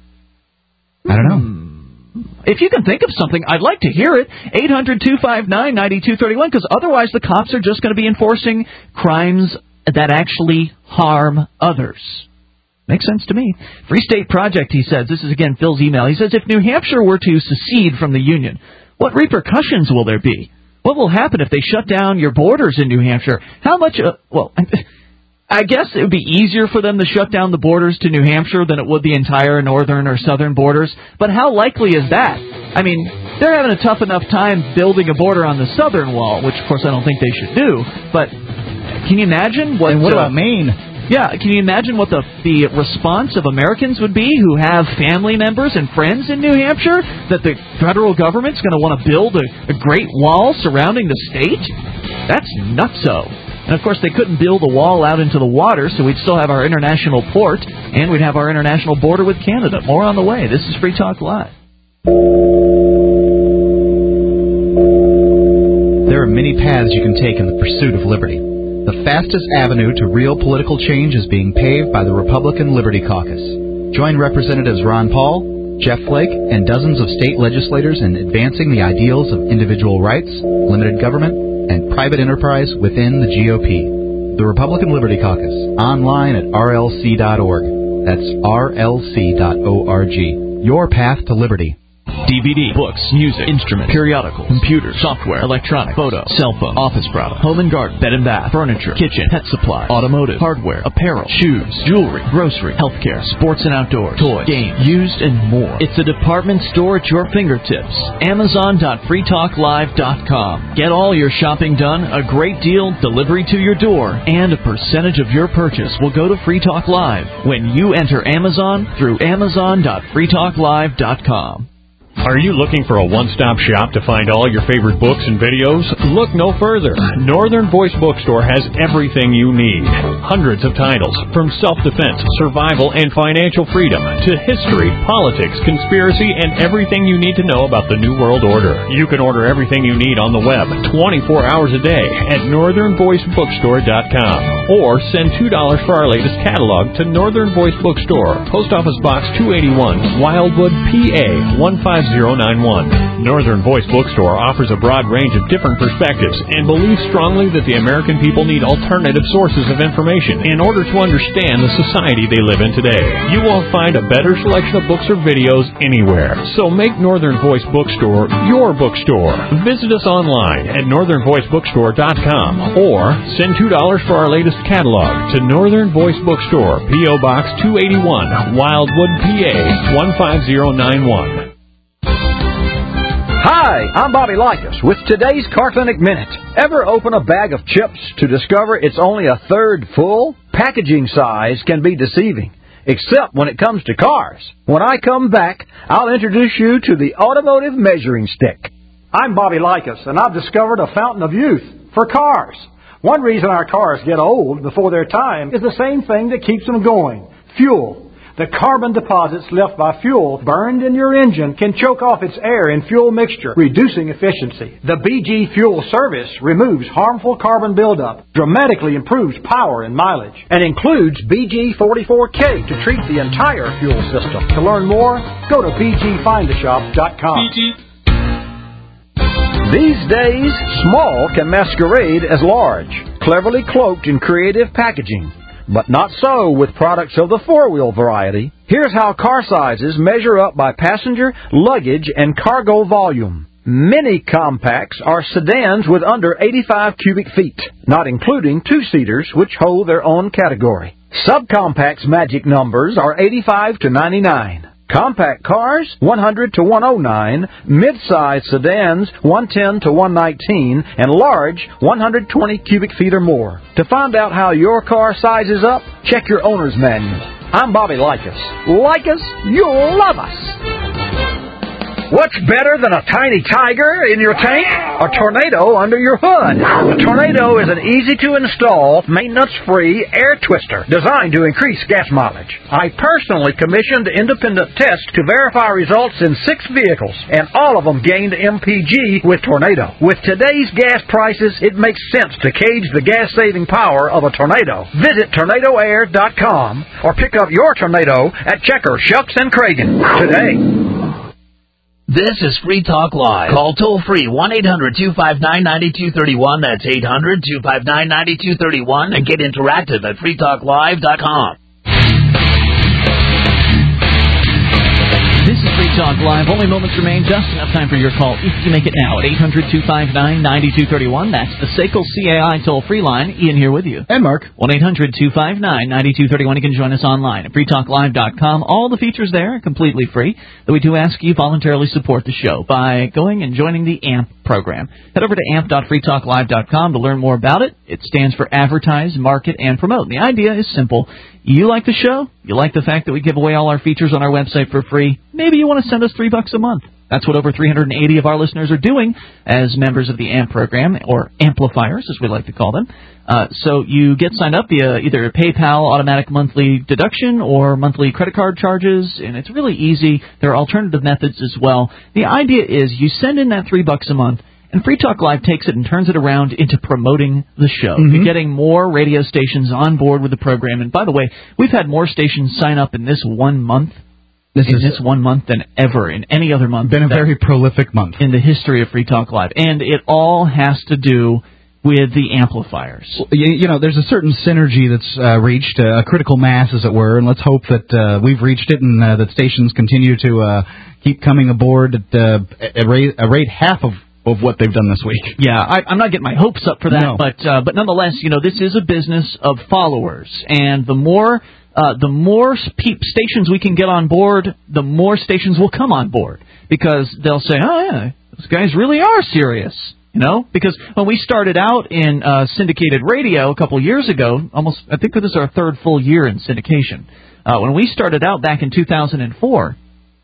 I don't know. Hmm. If you can think of something, I'd like to hear it. eight hundred two five nine nine two three one, because otherwise the cops are just going to be enforcing crimes that actually harm others. Makes sense to me. Free State Project, he says. This is, again, Phil's email. He says, if New Hampshire were to secede from the Union, what repercussions will there be? What will happen if they shut down your borders in New Hampshire? How much, uh, well, I guess it would be easier for them to shut down the borders to New Hampshire than it would the entire northern or southern borders. But how likely is that? I mean, they're having a tough enough time building a border on the southern wall, which, of course, I don't think they should do. But can you imagine what... And what uh, about Maine? Yeah, can you imagine what the the response of Americans would be who have family members and friends in New Hampshire, that the federal government's going to want to build a, a great wall surrounding the state? That's nutso. And, of course, they couldn't build a wall out into the water, so we'd still have our international port, and we'd have our international border with Canada. More on the way. This is Free Talk Live. There are many paths you can take in the pursuit of liberty. The fastest avenue to real political change is being paved by the Republican Liberty Caucus. Join Representatives Ron Paul, Jeff Flake, and dozens of state legislators in advancing the ideals of individual rights, limited government, and private enterprise within the G O P. The Republican Liberty Caucus, online at R L C dot org. That's R L C dot org. Your path to liberty. D V D, books, music, instruments, periodicals, computers, software, electronics, photo, cell phone, office products, home and garden, bed and bath, furniture, kitchen, pet supply, automotive, hardware, apparel, shoes, jewelry, grocery, healthcare, sports and outdoors, toys, games, used, and more. It's a department store at your fingertips. Amazon dot free talk live dot com. Get all your shopping done, a great deal, delivery to your door, and a percentage of your purchase will go to Free Talk Live when you enter Amazon through Amazon dot free talk live dot com. Are you looking for a one-stop shop to find all your favorite books and videos? Look no further. Northern Voice Bookstore has everything you need. Hundreds of titles, from self-defense, survival, and financial freedom, to history, politics, conspiracy, and everything you need to know about the New World Order. You can order everything you need on the web twenty-four hours a day at northern voice bookstore dot com. Or send two dollars for our latest catalog to Northern Voice Bookstore, Post Office Box two eighty-one, Wildwood, P A one five zero nine one. Northern Voice Bookstore offers a broad range of different perspectives and believes strongly that the American people need alternative sources of information in order to understand the society they live in today. You won't find a better selection of books or videos anywhere. So make Northern Voice Bookstore your bookstore. Visit us online at northern voice bookstore dot com or send two dollars for our latest catalog to Northern Voice Bookstore, P O Box two eighty-one, Wildwood, P A one five zero nine one. Hi, I'm Bobby Likas with today's Car Clinic Minute. Ever open a bag of chips to discover it's only a third full? Packaging size can be deceiving, except when it comes to cars. When I come back, I'll introduce you to the Automotive Measuring Stick. I'm Bobby Likas, and I've discovered a fountain of youth for cars. One reason our cars get old before their time is the same thing that keeps them going: fuel. The carbon deposits left by fuel burned in your engine can choke off its air and fuel mixture, reducing efficiency. The B G Fuel Service removes harmful carbon buildup, dramatically improves power and mileage, and includes B G forty-four K to treat the entire fuel system. To learn more, go to b g find a shop dot com. These days, small can masquerade as large, cleverly cloaked in creative packaging. But not so with products of the four-wheel variety. Here's how car sizes measure up by passenger, luggage, and cargo volume. Mini compacts are sedans with under eighty-five cubic feet, not including two-seaters, which hold their own category. Subcompacts' magic numbers are eighty-five to ninety-nine. Compact cars, one hundred to one oh nine, mid-size sedans, one ten to one nineteen, and large, one hundred twenty cubic feet or more. To find out how your car sizes up, check your owner's manual. I'm Bobby Likas. Like us, you'll love us. What's better than a tiny tiger in your tank? A tornado under your hood. The Tornado is an easy-to-install, maintenance-free air twister designed to increase gas mileage. I personally commissioned independent tests to verify results in six vehicles, and all of them gained M P G with Tornado. With today's gas prices, it makes sense to gauge the gas-saving power of a Tornado. Visit tornado air dot com or pick up your Tornado at Checker, Shucks, and Cragen today. This is Free Talk Live. Call toll-free one eight hundred two five nine nine two three one. That's eight hundred two five nine nine two three one. And get interactive at free talk live dot com. This is Free Talk Live. Only moments remain. Just enough time for your call if you make it now at eight hundred two five nine nine two three one. That's the S A C L C A I toll-free line. Ian here with you. And Mark. one eight hundred two five nine nine two three one. You can join us online at free talk live dot com. All the features there are completely free. Though we do ask you voluntarily support the show by going and joining the A M P program. Head over to amp dot free talk live dot com to learn more about it. It stands for Advertise, Market, and Promote. And the idea is simple. You like the show? You like the fact that we give away all our features on our website for free? Maybe you want to send us three bucks a month. That's what over three hundred eighty of our listeners are doing as members of the A M P program, or amplifiers, as we like to call them. Uh, so you get signed up via either PayPal, automatic monthly deduction, or monthly credit card charges, and it's really easy. There are alternative methods as well. The idea is you send in that three bucks a month, and Free Talk Live takes it and turns it around into promoting the show. Mm-hmm. You're getting more radio stations on board with the program. And by the way, we've had more stations sign up in this one month, this in is this one month than ever in any other month. Been a very prolific month in the history of Free Talk Live. And it all has to do with the amplifiers. Well, you, you know, there's a certain synergy that's uh, reached, uh, a critical mass, as it were, and let's hope that uh, we've reached it and uh, that stations continue to uh, keep coming aboard at, uh, at rate, a rate half of of what they've done this week. Yeah, I, I'm not getting my hopes up for that, no. but uh, but nonetheless, you know, this is a business of followers, and the more uh, the more pe- stations we can get on board, the more stations will come on board, because they'll say, oh yeah, those guys really are serious, you know, because when we started out in uh, syndicated radio a couple years ago, almost I think this is our third full year in syndication. Uh, when we started out back in two thousand four,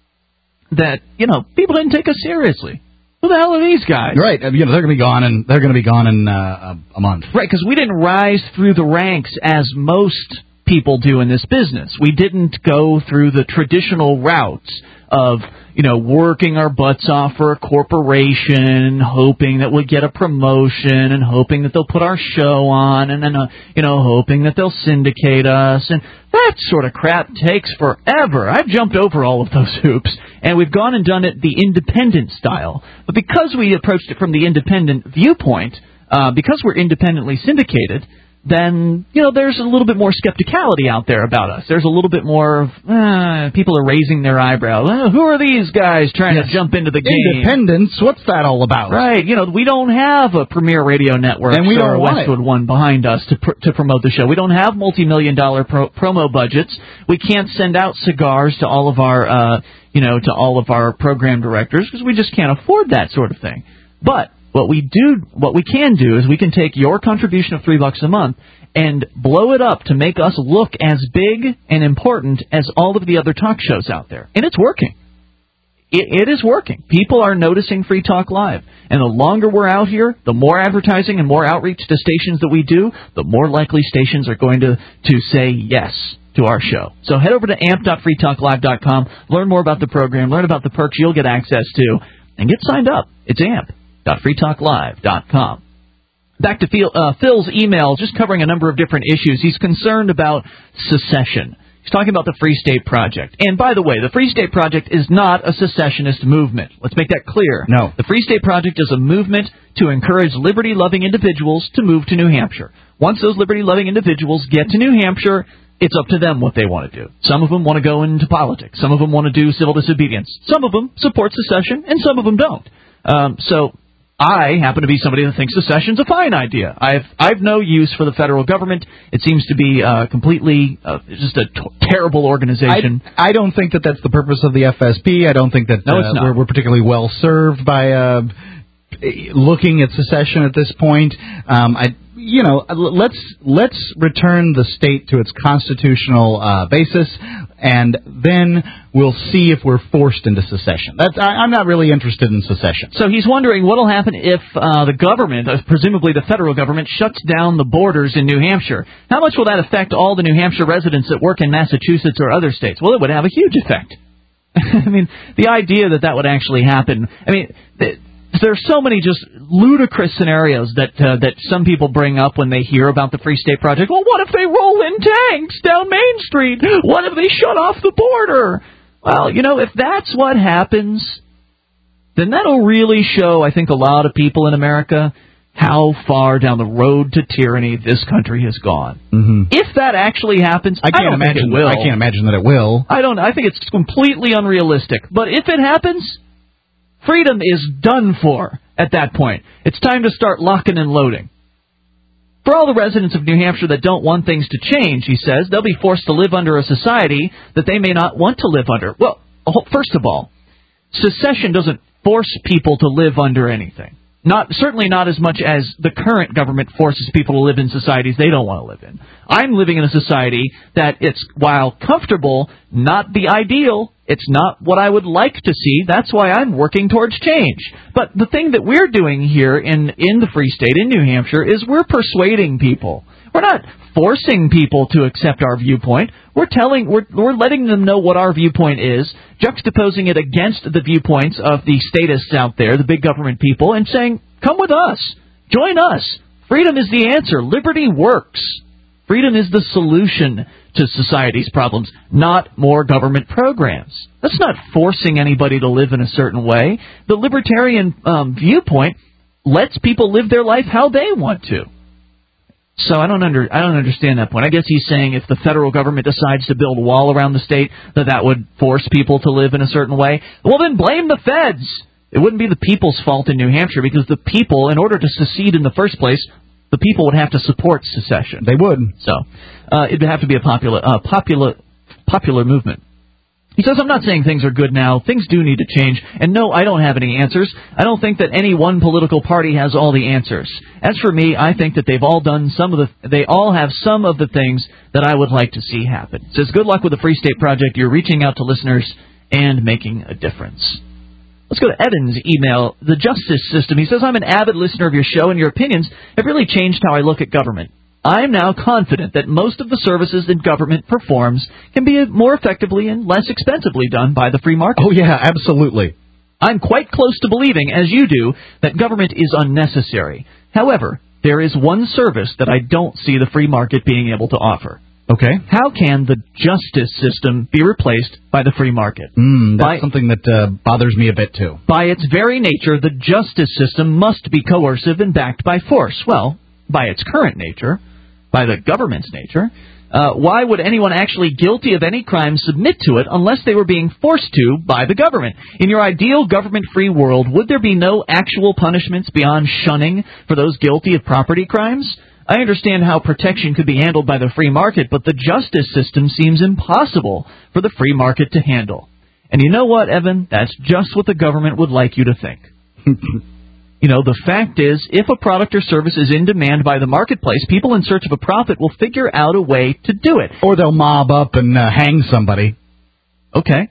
that you know people didn't take us seriously. Who the hell are these guys? Right, you know they're going to be gone, and they're going to be gone in uh, a month. Right, because we didn't rise through the ranks as most people do in this business. We didn't go through the traditional routes of, you know, working our butts off for a corporation, hoping that we'll get a promotion, and hoping that they'll put our show on, and then, uh, you know, hoping that they'll syndicate us, and that sort of crap takes forever. I've jumped over all of those hoops, and we've gone and done it the independent style. But because we approached it from the independent viewpoint, uh, because we're independently syndicated, then, you know, there's a little bit more skepticality out there about us. There's a little bit more of, uh, people are raising their eyebrows. Uh, who are these guys trying yes. to jump into the game? Independence, what's that all about? Right, you know, we don't have a premier radio network and we or don't Westwood One behind us to pr- to promote the show. We don't have multi-million dollar pro- promo budgets. We can't send out cigars to all of our, uh, you know, to all of our program directors because we just can't afford that sort of thing. But What we do, what we can do is we can take your contribution of three bucks a month and blow it up to make us look as big and important as all of the other talk shows out there. And it's working. It, it is working. People are noticing Free Talk Live. And the longer we're out here, the more advertising and more outreach to stations that we do, the more likely stations are going to, to say yes to our show. So head over to amp dot free talk live dot com, learn more about the program, learn about the perks you'll get access to, and get signed up. It's amp dot free talk live dot com. Back to Phil, uh, Phil's email, just covering a number of different issues. He's concerned about secession. He's talking about the Free State Project. And by the way, the Free State Project is not a secessionist movement. Let's make that clear. No. The Free State Project is a movement to encourage liberty-loving individuals to move to New Hampshire. Once those liberty-loving individuals get to New Hampshire, it's up to them what they want to do. Some of them want to go into politics. Some of them want to do civil disobedience. Some of them support secession, and some of them don't. Um, so I happen to be somebody that thinks secession's a fine idea. I've I've no use for the federal government. It seems to be uh, completely uh, just a t- terrible organization. I, I don't think that that's the purpose of the F S P. I don't think that no, uh, it's not. We're, we're particularly well served by uh, looking at secession at this point. Um, I. You know, let's let's return the state to its constitutional uh, basis, and then we'll see if we're forced into secession. That's I, I'm not really interested in secession. So he's wondering what will happen if uh, the government, uh, presumably the federal government, shuts down the borders in New Hampshire. How much will that affect all the New Hampshire residents that work in Massachusetts or other states? Well, it would have a huge effect. I mean, the idea that that would actually happen. I mean. Th- There are so many just ludicrous scenarios that uh, that some people bring up when they hear about the Free State Project. Well, what if they roll in tanks down Main Street? What if they shut off the border? Well, you know, if that's what happens, then that'll really show, I think, a lot of people in America how far down the road to tyranny this country has gone. Mm-hmm. If that actually happens, I can't I don't imagine. think it will. I can't imagine that it will. I don't. I think it's completely unrealistic. But if it happens, freedom is done for at that point. It's time to start locking and loading. For all the residents of New Hampshire that don't want things to change, he says, they'll be forced to live under a society that they may not want to live under. Well, first of all, secession doesn't force people to live under anything. Not certainly not as much as the current government forces people to live in societies they don't want to live in. I'm living in a society that it's, while comfortable, not the ideal. It's not what I would like to see. That's why I'm working towards change. But the thing that we're doing here in, in the Free State, in New Hampshire, is we're persuading people. We're not forcing people to accept our viewpoint. We're telling, we're, we're letting them know what our viewpoint is, juxtaposing it against the viewpoints of the statists out there, the big government people, and saying, come with us. Join us. Freedom is the answer. Liberty works. Freedom is the solution to society's problems, not more government programs. That's not forcing anybody to live in a certain way. The libertarian um, viewpoint lets people live their life how they want to. So I don't under I don't understand that point. I guess he's saying if the federal government decides to build a wall around the state, that that would force people to live in a certain way. Well, then blame the feds. It wouldn't be the people's fault in New Hampshire, because the people, in order to secede in the first place, the people would have to support secession. They would. So uh, it would have to be a popular, uh, popular, popular movement. He says, I'm not saying things are good now. Things do need to change. And no, I don't have any answers. I don't think that any one political party has all the answers. As for me, I think that they've all done some of the, they all have some of the things that I would like to see happen. He says, good luck with the Free State Project. You're reaching out to listeners and making a difference. Let's go to Evan's email, the justice system. He says, I'm an avid listener of your show, and your opinions have really changed how I look at government. I am now confident that most of the services that government performs can be more effectively and less expensively done by the free market. Oh, yeah, absolutely. I'm quite close to believing, as you do, that government is unnecessary. However, there is one service that I don't see the free market being able to offer. Okay. How can the justice system be replaced by the free market? Mm, that's by, something that uh, bothers me a bit, too. By its very nature, the justice system must be coercive and backed by force. Well, by its current nature, by the government's nature, uh, why would anyone actually guilty of any crime submit to it unless they were being forced to by the government? In your ideal government-free world, would there be no actual punishments beyond shunning for those guilty of property crimes? I understand how protection could be handled by the free market, but the justice system seems impossible for the free market to handle. And you know what, Evan? That's just what the government would like you to think. You know, the fact is, if a product or service is in demand by the marketplace, people in search of a profit will figure out a way to do it. Or they'll mob up and uh, hang somebody. Okay.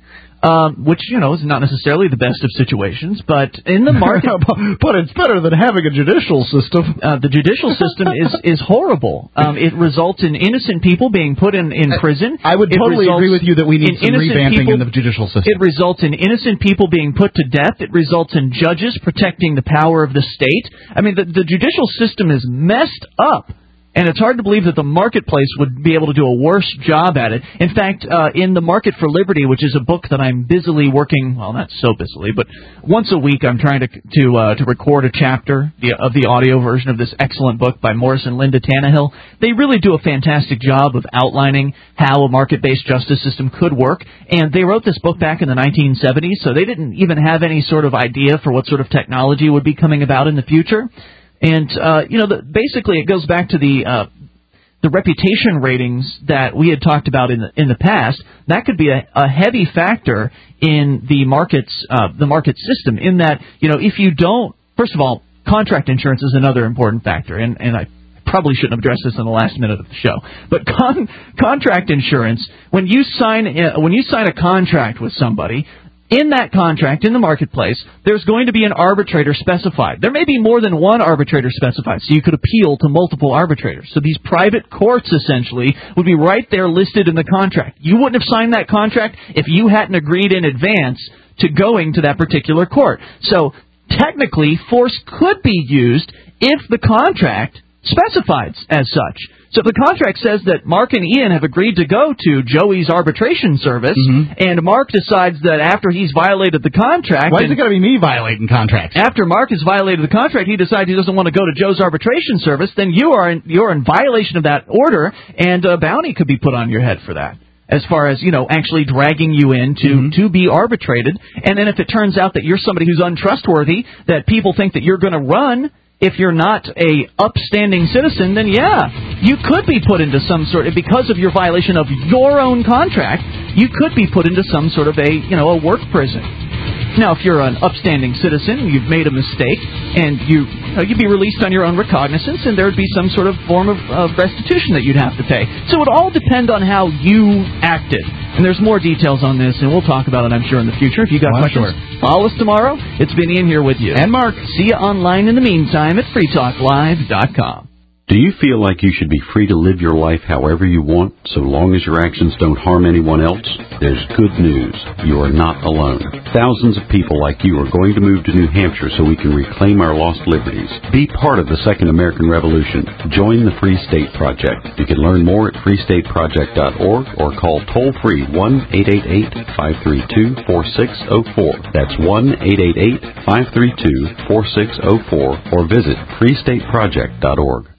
um, which, you know, is not necessarily the best of situations, but in the market... but it's better than having a judicial system. Uh, the judicial system is, is horrible. Um, it results in innocent people being put in, in prison. I would it totally agree with you that we need some revamping people, in the judicial system. It results in innocent people being put to death. It results in judges protecting the power of the state. I mean, the, the judicial system is messed up. And it's hard to believe that the marketplace would be able to do a worse job at it. In fact, uh, in The Market for Liberty, which is a book that I'm busily working, well, not so busily, but once a week I'm trying to to uh, to record a chapter of the audio version of this excellent book by Morris and Linda Tannehill. They really do a fantastic job of outlining how a market-based justice system could work. And they wrote this book back in the nineteen seventies, so they didn't even have any sort of idea for what sort of technology would be coming about in the future. And, uh, you know, the, basically it goes back to the uh, the reputation ratings that we had talked about in the, in the past. That could be a, a heavy factor in the markets, uh, the market system, in that, you know, if you don't, first of all, contract insurance is another important factor, and, and I probably shouldn't have addressed this in the last minute of the show. But con- contract insurance, when you sign uh, when you sign a contract with somebody, in that contract, in the marketplace, there's going to be an arbitrator specified. There may be more than one arbitrator specified, so you could appeal to multiple arbitrators. So these private courts, essentially, would be right there listed in the contract. You wouldn't have signed that contract if you hadn't agreed in advance to going to that particular court. So technically, force could be used if the contract specifies as such. So if the contract says that Mark and Ian have agreed to go to Joey's arbitration service, mm-hmm. and Mark decides that after he's violated the contract... Why is it got to be me violating contracts? After Mark has violated the contract, he decides he doesn't want to go to Joe's arbitration service, then you are in, you're in violation of that order, and a bounty could be put on your head for that, as far as, you know, actually dragging you in to, mm-hmm. to be arbitrated. And then if it turns out that you're somebody who's untrustworthy, that people think that you're going to run... If you're not a upstanding citizen, then yeah, you could be put into some sort of, because of your violation of your own contract, you could be put into some sort of a, you know, a work prison. Now, if you're an upstanding citizen, you've made a mistake, and you, uh, you'd be released on your own recognizance, and there would be some sort of form of, of restitution that you'd have to pay. So it would all depend on how you acted. And there's more details on this, and we'll talk about it, I'm sure, in the future. If you got well, questions, sure. follow us tomorrow. It's been Ian here with you. And Mark. See you online in the meantime at free talk live dot com. Do you feel like you should be free to live your life however you want, so long as your actions don't harm anyone else? There's good news. You are not alone. Thousands of people like you are going to move to New Hampshire so we can reclaim our lost liberties. Be part of the Second American Revolution. Join the Free State Project. You can learn more at free state project dot org or call toll-free one eight eight eight, five three two, four six zero four. That's one eight eight eight, five three two, four six zero four or visit free state project dot org.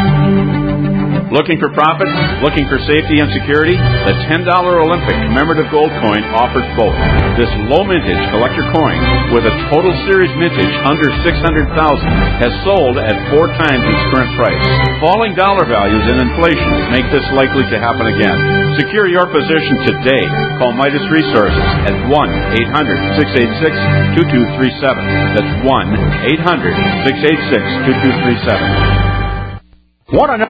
Looking for profit? Looking for safety and security? The ten dollar Olympic commemorative gold coin offers both. This low mintage collector coin, with a total series mintage under six hundred thousand dollars, has sold at four times its current price. Falling dollar values and inflation make this likely to happen again. Secure your position today. Call Midas Resources at one eight hundred, six eight six, two two three seven. That's one eight hundred, six eight six, two two three seven. Want to know